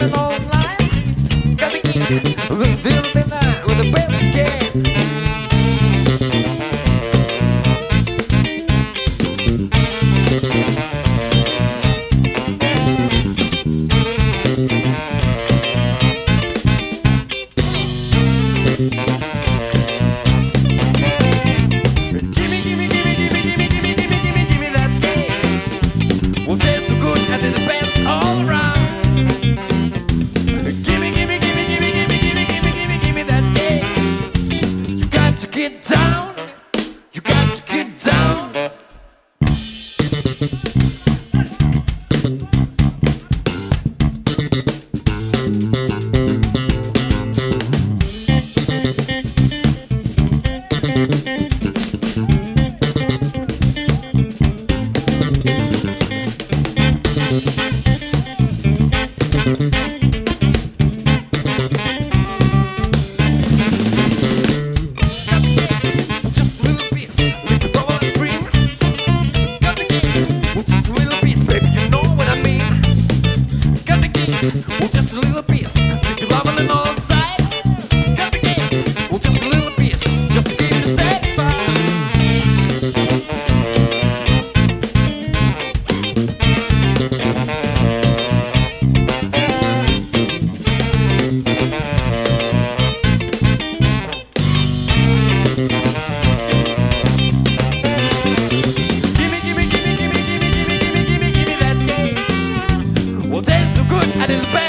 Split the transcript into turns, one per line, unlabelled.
a long life. Gotta keep the night with the best game. Well, just a little piece, make you loving and all side. Got the game. Well, just a little piece, just to keep you satisfied. Gimme that game. Well, tastes so good, I did the best.